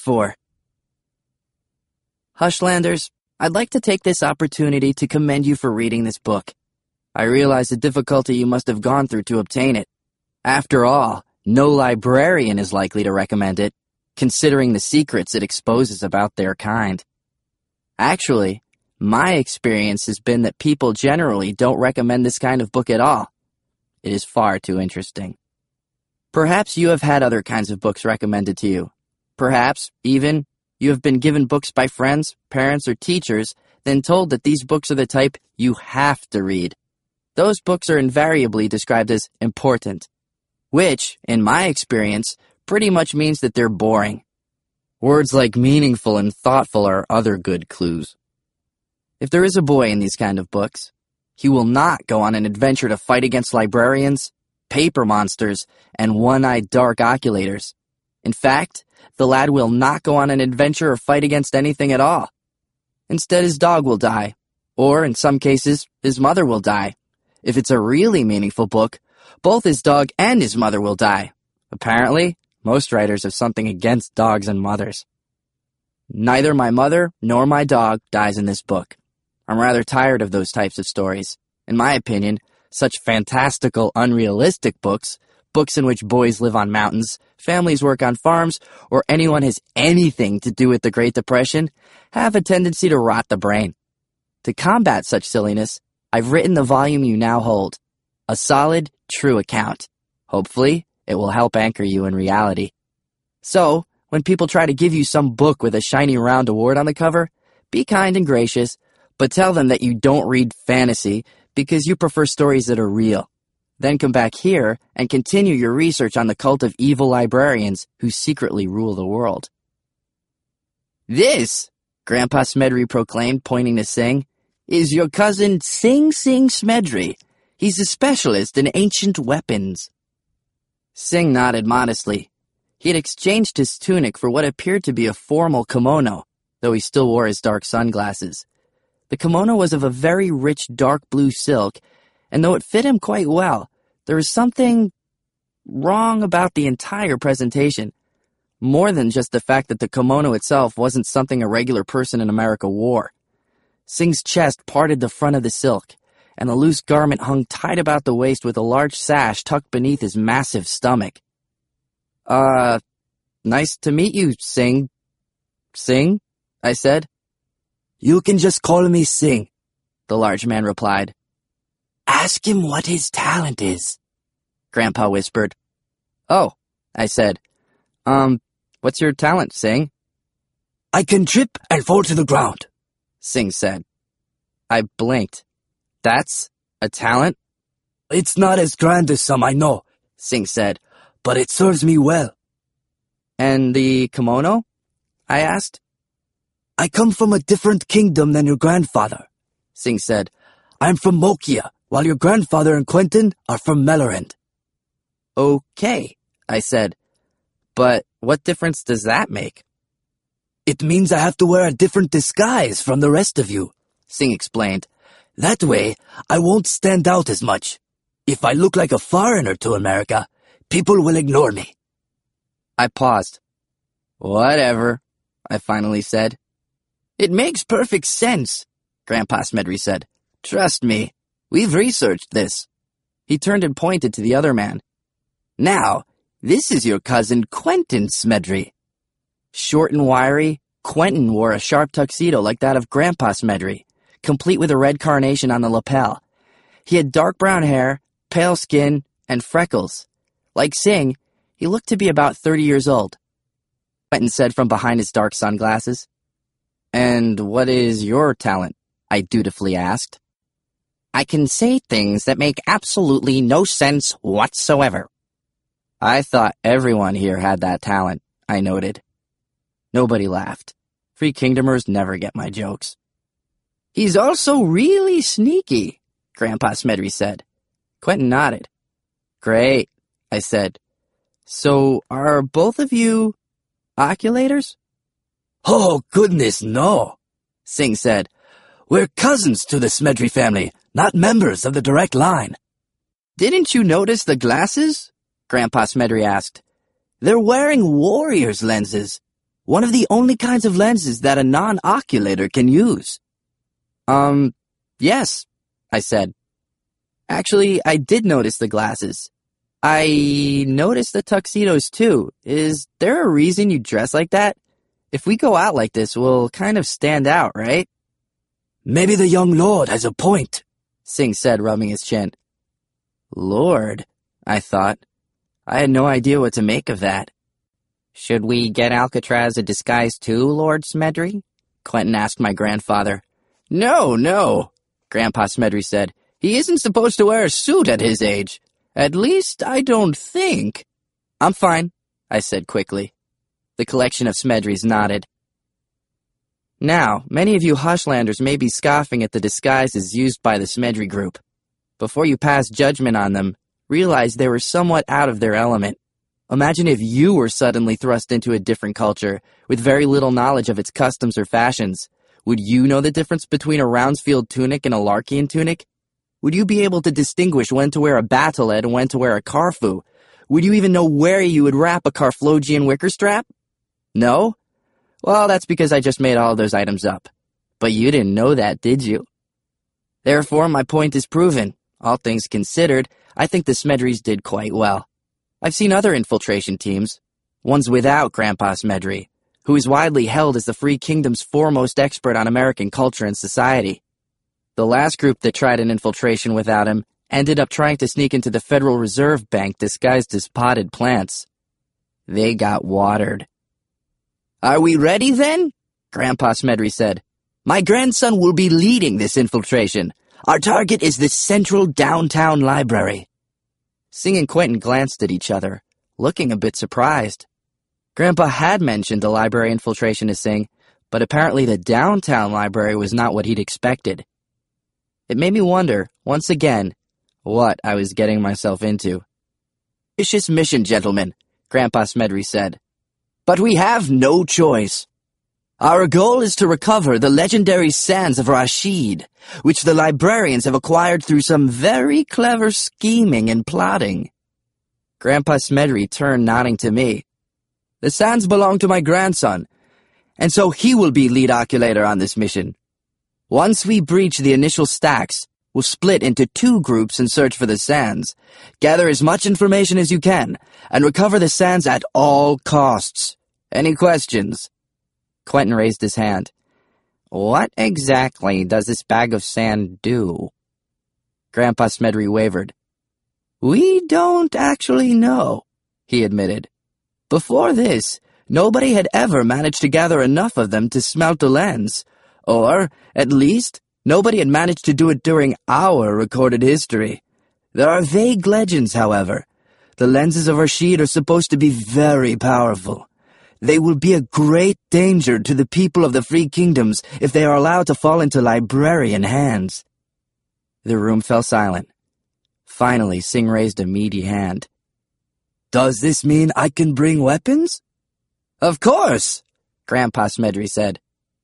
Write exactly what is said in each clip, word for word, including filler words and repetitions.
for. Hushlanders, I'd like to take this opportunity to commend you for reading this book. I realize the difficulty you must have gone through to obtain it. After all, no librarian is likely to recommend it, considering the secrets it exposes about their kind. Actually, my experience has been that people generally don't recommend this kind of book at all. It is far too interesting. Perhaps you have had other kinds of books recommended to you. Perhaps, even, you have been given books by friends, parents, or teachers, then told that these books are the type you have to read. Those books are invariably described as important, which, in my experience, pretty much means that they're boring. Words like meaningful and thoughtful are other good clues. If there is a boy in these kind of books, he will not go on an adventure to fight against librarians, paper monsters, and one-eyed dark oculators. In fact, the lad will not go on an adventure or fight against anything at all. Instead, his dog will die, or, in some cases, his mother will die. If it's a really meaningful book, both his dog and his mother will die. Apparently, most writers have something against dogs and mothers. Neither my mother nor my dog dies in this book. I'm rather tired of those types of stories. In my opinion, such fantastical, unrealistic books, books in which boys live on mountains, families work on farms, or anyone has anything to do with the Great Depression, have a tendency to rot the brain. To combat such silliness, I've written the volume you now hold. A solid, true account. Hopefully, it will help anchor you in reality. So, when people try to give you some book with a shiny round award on the cover, be kind and gracious, but tell them that you don't read fantasy because you prefer stories that are real. Then come back here and continue your research on the cult of evil librarians who secretly rule the world. This, Grandpa Smedry proclaimed, pointing to Sing, is your cousin Sing Sing Smedry. He's a specialist in ancient weapons. Sing nodded modestly. He had exchanged his tunic for what appeared to be a formal kimono, though he still wore his dark sunglasses. The kimono was of a very rich dark blue silk, and though it fit him quite well, there was something wrong about the entire presentation. More than just the fact that the kimono itself wasn't something a regular person in America wore. Sing's chest parted the front of the silk, and the loose garment hung tight about the waist with a large sash tucked beneath his massive stomach. Uh, nice to meet you, Sing. Sing? I said. You can just call me Sing, the large man replied. Ask him what his talent is, Grandpa whispered. Oh, I said. Um, what's your talent, Sing? I can trip and fall to the ground, Sing said. I blinked. That's a talent? It's not as grand as some, I know, Sing said, but it serves me well. And the kimono? I asked. I come from a different kingdom than your grandfather, Sing said. I'm from Mokia, while your grandfather and Quentin are from Melorend. Okay, I said. But what difference does that make? It means I have to wear a different disguise from the rest of you, Sing explained. That way, I won't stand out as much. If I look like a foreigner to America, people will ignore me. I paused. Whatever, I finally said. It makes perfect sense, Grandpa Smedry said. Trust me, we've researched this. He turned and pointed to the other man. Now, this is your cousin Quentin Smedry. Short and wiry, Quentin wore a sharp tuxedo like that of Grandpa Smedry, complete with a red carnation on the lapel. He had dark brown hair, pale skin, and freckles. Like Sing, he looked to be about thirty years old. Quentin said from behind his dark sunglasses. And what is your talent? I dutifully asked. I can say things that make absolutely no sense whatsoever. I thought everyone here had that talent, I noted. Nobody laughed. Free Kingdomers never get my jokes. He's also really sneaky, Grandpa Smedry said. Quentin nodded. Great, I said. So are both of you oculators? Oh, goodness, no, Sing said. We're cousins to the Smedry family, not members of the direct line. Didn't you notice the glasses? Grandpa Smedry asked. They're wearing warrior's lenses. One of the only kinds of lenses that a non-oculator can use. Um, yes, I said. Actually, I did notice the glasses. I noticed the tuxedos too. Is there a reason you dress like that? If we go out like this, we'll kind of stand out, right? Maybe the young lord has a point, Singh said, rubbing his chin. Lord, I thought. I had no idea what to make of that. Should we get Alcatraz a disguise too, Lord Smedry? Quentin asked my grandfather. No, no, Grandpa Smedry said. He isn't supposed to wear a suit at his age. At least, I don't think. I'm fine, I said quickly. The collection of Smedrys nodded. Now, many of you Hushlanders may be scoffing at the disguises used by the Smedry group. Before you pass judgment on them, realize they were somewhat out of their element. Imagine if you were suddenly thrust into a different culture, with very little knowledge of its customs or fashions. Would you know the difference between a Rounsfield tunic and a Larkian tunic? Would you be able to distinguish when to wear a batelet and when to wear a carfu? Would you even know where you would wrap a Carflogian wicker strap? No? Well, that's because I just made all of those items up. But you didn't know that, did you? Therefore, my point is proven. All things considered, I think the Smedrys did quite well. I've seen other infiltration teams, ones without Grandpa Smedry, who is widely held as the Free Kingdom's foremost expert on American culture and society. The last group that tried an infiltration without him ended up trying to sneak into the Federal Reserve Bank disguised as potted plants. They got watered. Are we ready then? Grandpa Smedry said. My grandson will be leading this infiltration. Our target is the Central Downtown Library. Singh and Quentin glanced at each other, looking a bit surprised. Grandpa had mentioned the library infiltration to Singh, but apparently the downtown library was not what he'd expected. It made me wonder, once again, what I was getting myself into. Ambitious mission, gentlemen, Grandpa Smedry said. But we have no choice. Our goal is to recover the legendary sands of Rashid, which the librarians have acquired through some very clever scheming and plotting. Grandpa Smedry turned, nodding to me. The sands belong to my grandson, and so he will be lead oculator on this mission. Once we breach the initial stacks, we'll split into two groups and search for the sands. Gather as much information as you can, and recover the sands at all costs. Any questions? Quentin raised his hand. What exactly does this bag of sand do? Grandpa Smedry wavered. We don't actually know, he admitted. Before this, nobody had ever managed to gather enough of them to smelt a lens. Or, at least, nobody had managed to do it during our recorded history. There are vague legends, however. The lenses of Rashid are supposed to be very powerful. They will be a great danger to the people of the Free Kingdoms if they are allowed to fall into librarian hands. The room fell silent. Finally, Singh raised a meaty hand. Does this mean I can bring weapons? Of course, Grandpa Smedry said.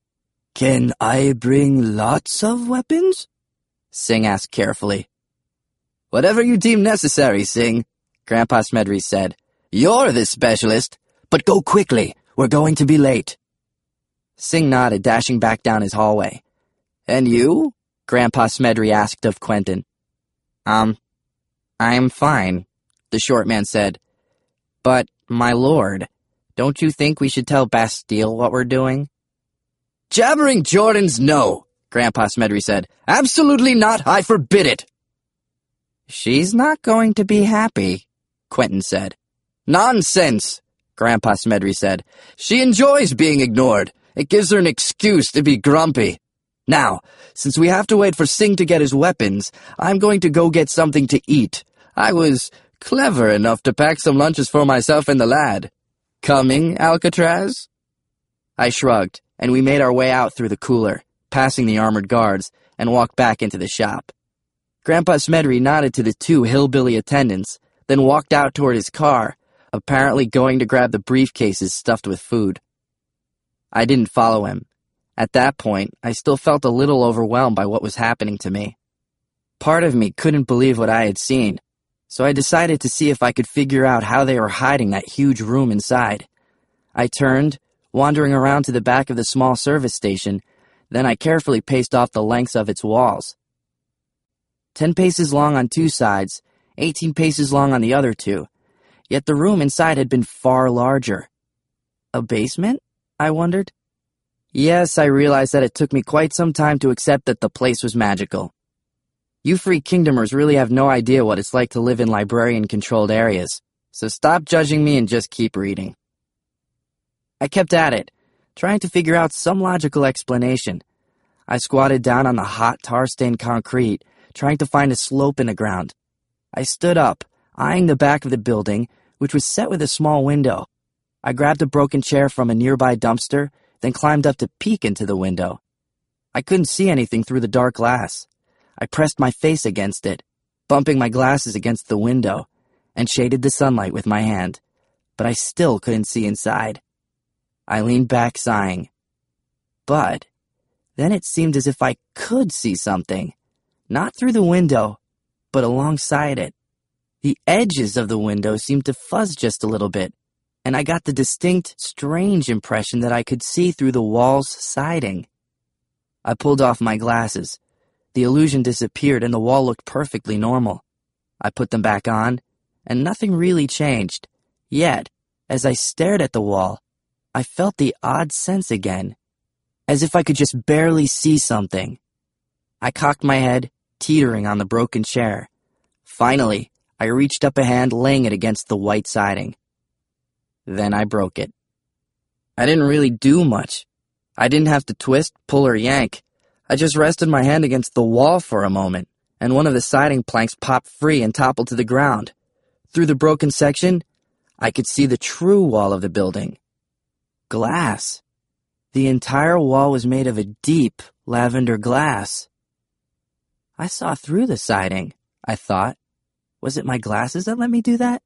Can I bring lots of weapons? Singh asked carefully. Whatever you deem necessary, Singh, Grandpa Smedry said. You're the specialist. But go quickly. We're going to be late. Singh nodded, dashing back down his hallway. And you? Grandpa Smedry asked of Quentin. Um, I'm fine, the short man said. But, my lord, don't you think we should tell Bastille what we're doing? Jabbering Jordans, no, Grandpa Smedry said. Absolutely not. I forbid it. She's not going to be happy, Quentin said. Nonsense, Grandpa Smedry said. She enjoys being ignored. It gives her an excuse to be grumpy. Now, since we have to wait for Singh to get his weapons, I'm going to go get something to eat. I was clever enough to pack some lunches for myself and the lad. Coming, Alcatraz? I shrugged, and we made our way out through the cooler, passing the armored guards, and walked back into the shop. Grandpa Smedry nodded to the two hillbilly attendants, then walked out toward his car, apparently going to grab the briefcases stuffed with food. I didn't follow him. At that point, I still felt a little overwhelmed by what was happening to me. Part of me couldn't believe what I had seen, so I decided to see if I could figure out how they were hiding that huge room inside. I turned, wandering around to the back of the small service station. Then I carefully paced off the lengths of its walls. Ten paces long on two sides, eighteen paces long on the other two. Yet the room inside had been far larger. A basement? I wondered. Yes, I realized that it took me quite some time to accept that the place was magical. You free kingdomers really have no idea what it's like to live in librarian-controlled areas, so stop judging me and just keep reading. I kept at it, trying to figure out some logical explanation. I squatted down on the hot tar-stained concrete, trying to find a slope in the ground. I stood up, eyeing the back of the building, which was set with a small window. I grabbed a broken chair from a nearby dumpster, then climbed up to peek into the window. I couldn't see anything through the dark glass. I pressed my face against it, bumping my glasses against the window, and shaded the sunlight with my hand, but I still couldn't see inside. I leaned back, sighing. But then it seemed as if I could see something, not through the window, but alongside it. The edges of the window seemed to fuzz just a little bit, and I got the distinct, strange impression that I could see through the wall's siding. I pulled off my glasses. The illusion disappeared and the wall looked perfectly normal. I put them back on, and nothing really changed. Yet, as I stared at the wall, I felt the odd sense again, as if I could just barely see something. I cocked my head, teetering on the broken chair. Finally, I reached up a hand, laying it against the white siding. Then I broke it. I didn't really do much. I didn't have to twist, pull, or yank. I just rested my hand against the wall for a moment, and one of the siding planks popped free and toppled to the ground. Through the broken section, I could see the true wall of the building. Glass. The entire wall was made of a deep lavender glass. I saw through the siding, I thought. Was it my glasses that let me do that?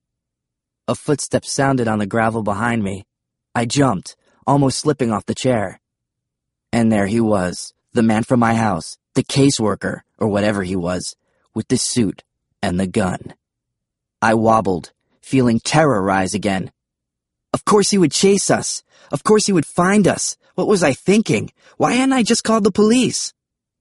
A footstep sounded on the gravel behind me. I jumped, almost slipping off the chair. And there he was, the man from my house, the caseworker, or whatever he was, with the suit and the gun. I wobbled, feeling terror rise again. Of course he would chase us. Of course he would find us. What was I thinking? Why hadn't I just called the police?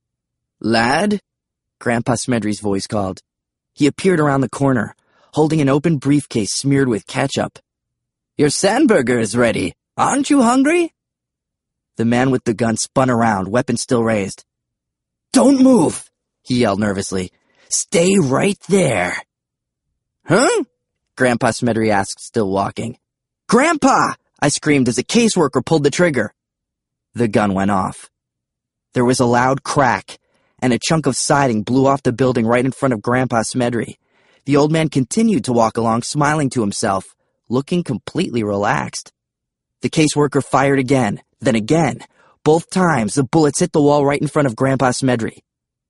Lad? Grandpa Smedry's voice called. He appeared around the corner, holding an open briefcase smeared with ketchup. Your sandburger is ready. Aren't you hungry? The man with the gun spun around, weapon still raised. Don't move, he yelled nervously. Stay right there. Huh? Grandpa Smedry asked, still walking. Grandpa! I screamed as a caseworker pulled the trigger. The gun went off. There was a loud crack, and a chunk of siding blew off the building right in front of Grandpa Smedry. The old man continued to walk along, smiling to himself, looking completely relaxed. The caseworker fired again, then again. Both times, the bullets hit the wall right in front of Grandpa Smedry.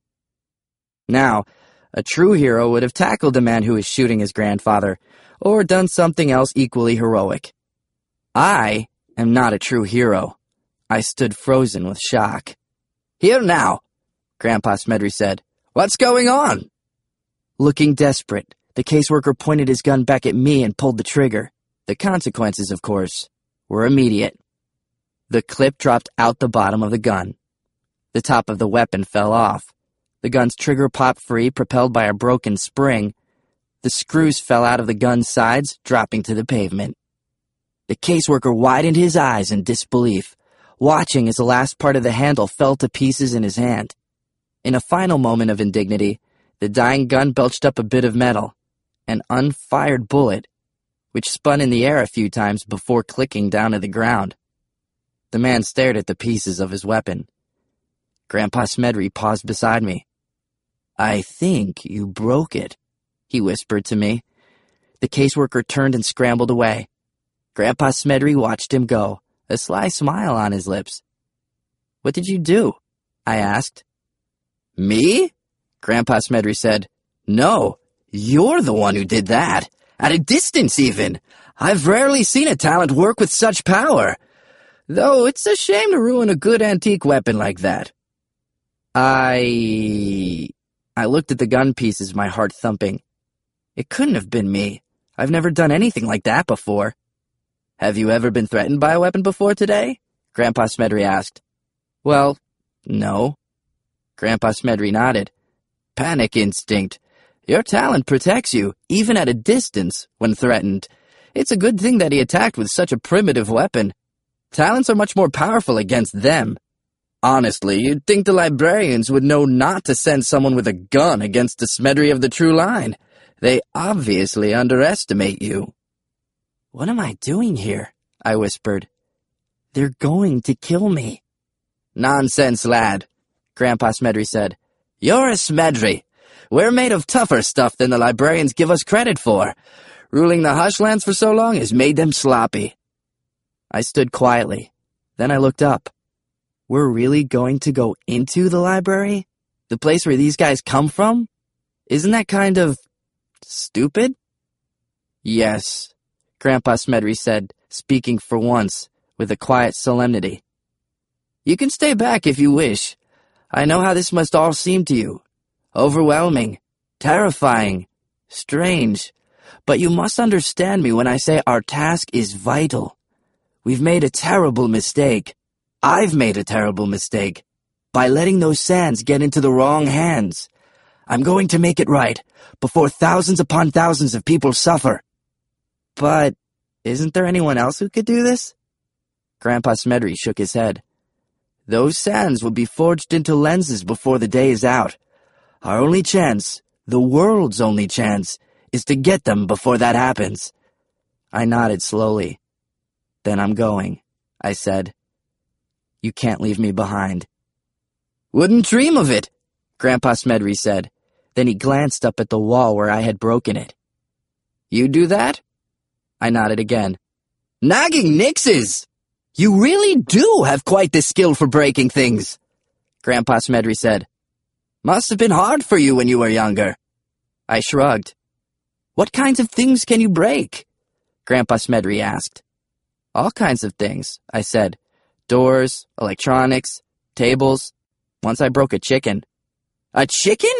Now, a true hero would have tackled the man who was shooting his grandfather, or done something else equally heroic. I am not a true hero. I stood frozen with shock. Here now, Grandpa Smedry said. What's going on? Looking desperate, the caseworker pointed his gun back at me and pulled the trigger. The consequences, of course, were immediate. The clip dropped out the bottom of the gun. The top of the weapon fell off. The gun's trigger popped free, propelled by a broken spring. The screws fell out of the gun's sides, dropping to the pavement. The caseworker widened his eyes in disbelief, watching as the last part of the handle fell to pieces in his hand. In a final moment of indignity, the dying gun belched up a bit of metal, an unfired bullet, which spun in the air a few times before clicking down to the ground. The man stared at the pieces of his weapon. Grandpa Smedry paused beside me. I think you broke it, he whispered to me. The caseworker turned and scrambled away. Grandpa Smedry watched him go, a sly smile on his lips. What did you do? I asked. Me? Grandpa Smedry said. No, you're the one who did that. At a distance, even. I've rarely seen a talent work with such power. Though it's a shame to ruin a good antique weapon like that. I... I looked at the gun pieces, my heart thumping. It couldn't have been me. I've never done anything like that before. Have you ever been threatened by a weapon before today? Grandpa Smedry asked. Well, no. Grandpa Smedry nodded. Panic instinct. Your talent protects you, even at a distance, when threatened. It's a good thing that he attacked with such a primitive weapon. Talents are much more powerful against them. Honestly, you'd think the librarians would know not to send someone with a gun against the Smedry of the True Line. They obviously underestimate you. What am I doing here? I whispered. They're going to kill me. Nonsense, lad, Grandpa Smedry said. You're a Smedry. We're made of tougher stuff than the librarians give us credit for. Ruling the Hushlands for so long has made them sloppy. I stood quietly. Then I looked up. We're really going to go into the library? The place where these guys come from? Isn't that kind of stupid? Yes, Grandpa Smedry said, speaking for once, with a quiet solemnity. You can stay back if you wish. I know how this must all seem to you. Overwhelming, terrifying, strange. But you must understand me when I say our task is vital. We've made a terrible mistake. I've made a terrible mistake by letting those sands get into the wrong hands. I'm going to make it right before thousands upon thousands of people suffer. But isn't there anyone else who could do this? Grandpa Smedry shook his head. Those sands will be forged into lenses before the day is out. Our only chance, the world's only chance, is to get them before that happens. I nodded slowly. Then I'm going, I said. You can't leave me behind. Wouldn't dream of it, Grandpa Smedry said. Then he glanced up at the wall where I had broken it. You do that? I nodded again. Nagging nixes! You really do have quite the skill for breaking things, Grandpa Smedry said. Must have been hard for you when you were younger. I shrugged. What kinds of things can you break? Grandpa Smedry asked. All kinds of things, I said. Doors, electronics, tables. Once I broke a chicken. A chicken?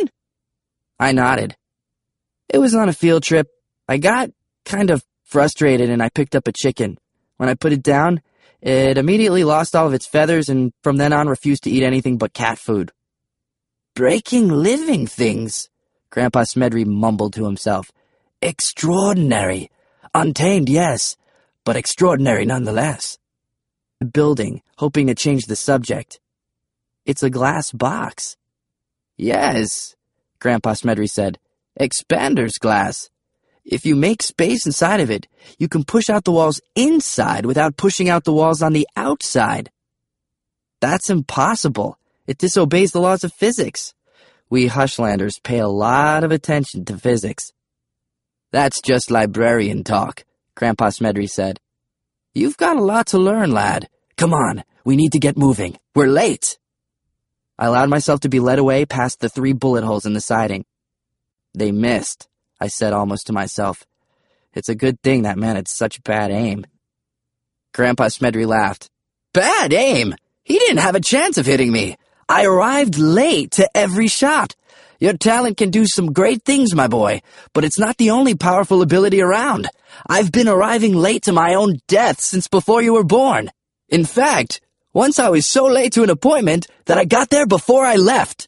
I nodded. It was on a field trip. I got kind of frustrated and I picked up a chicken. When I put it down, it immediately lost all of its feathers and from then on refused to eat anything but cat food. Breaking living things, Grandpa Smedry mumbled to himself. Extraordinary. Untamed, yes, but extraordinary nonetheless. Building, hoping to change the subject. It's a glass box. Yes, Grandpa Smedry said. Expander's glass. If you make space inside of it, you can push out the walls inside without pushing out the walls on the outside. That's impossible. It disobeys the laws of physics. We Hushlanders pay a lot of attention to physics. That's just librarian talk, Grandpa Smedry said. You've got a lot to learn, lad. Come on, we need to get moving. We're late. I allowed myself to be led away past the three bullet holes in the siding. They missed, I said almost to myself. It's a good thing that man had such bad aim. Grandpa Smedry laughed. Bad aim? He didn't have a chance of hitting me. I arrived late to every shot. Your talent can do some great things, my boy, but it's not the only powerful ability around. I've been arriving late to my own death since before you were born. In fact, once I was so late to an appointment that I got there before I left.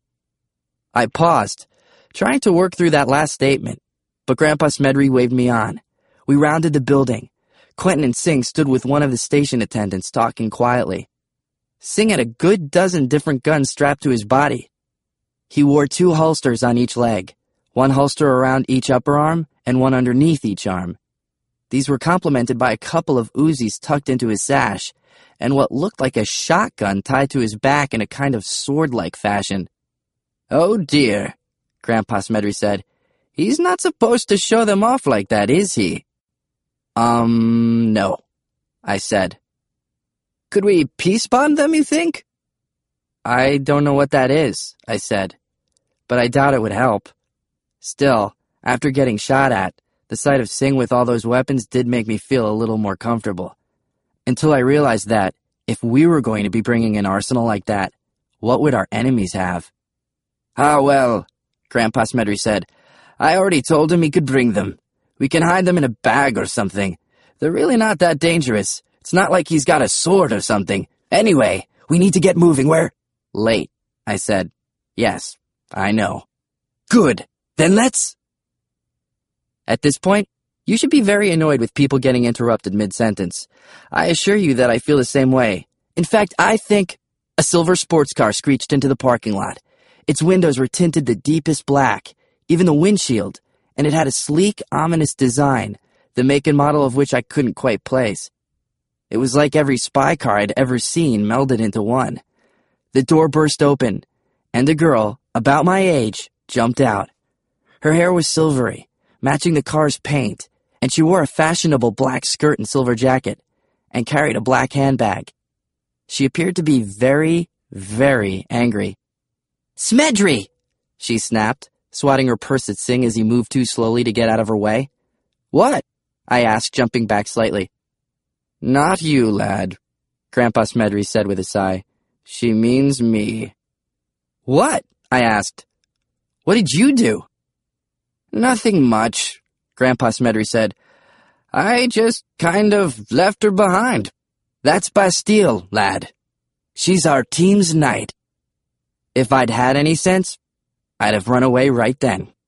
I paused, trying to work through that last statement, but Grandpa Smedry waved me on. We rounded the building. Quentin and Singh stood with one of the station attendants talking quietly. Singh had a good dozen different guns strapped to his body. He wore two holsters on each leg, one holster around each upper arm and one underneath each arm. These were complemented by a couple of Uzis tucked into his sash and what looked like a shotgun tied to his back in a kind of sword-like fashion. Oh dear, Grandpa Smedry said. He's not supposed to show them off like that, is he? Um, no, I said. Could we peace bond them, you think? I don't know what that is, I said, but I doubt it would help. Still, after getting shot at, the sight of Singh with all those weapons did make me feel a little more comfortable. Until I realized that, if we were going to be bringing an arsenal like that, what would our enemies have? Ah, well, Grandpa Smedry said. I already told him he could bring them. We can hide them in a bag or something. They're really not that dangerous. It's not like he's got a sword or something. Anyway, we need to get moving. We're late, I said. Yes, I know. Good. Then let's... At this point, you should be very annoyed with people getting interrupted mid-sentence. I assure you that I feel the same way. In fact, I think... A silver sports car screeched into the parking lot. Its windows were tinted the deepest black, even the windshield, and it had a sleek, ominous design, the make and model of which I couldn't quite place. It was like every spy car I'd ever seen melded into one. The door burst open, and a girl, about my age, jumped out. Her hair was silvery, matching the car's paint, and she wore a fashionable black skirt and silver jacket, and carried a black handbag. She appeared to be very, very angry. "Smedri!" she snapped, swatting her purse at Singh as he moved too slowly to get out of her way. "What?" I asked, jumping back slightly. "Not you, lad," Grandpa Smedri said with a sigh. "She means me." "What?" I asked. "What did you do?" "Nothing much," Grandpa Smedri said. "I just kind of left her behind. That's Bastille, lad. She's our team's knight. If I'd had any sense, I'd have run away right then."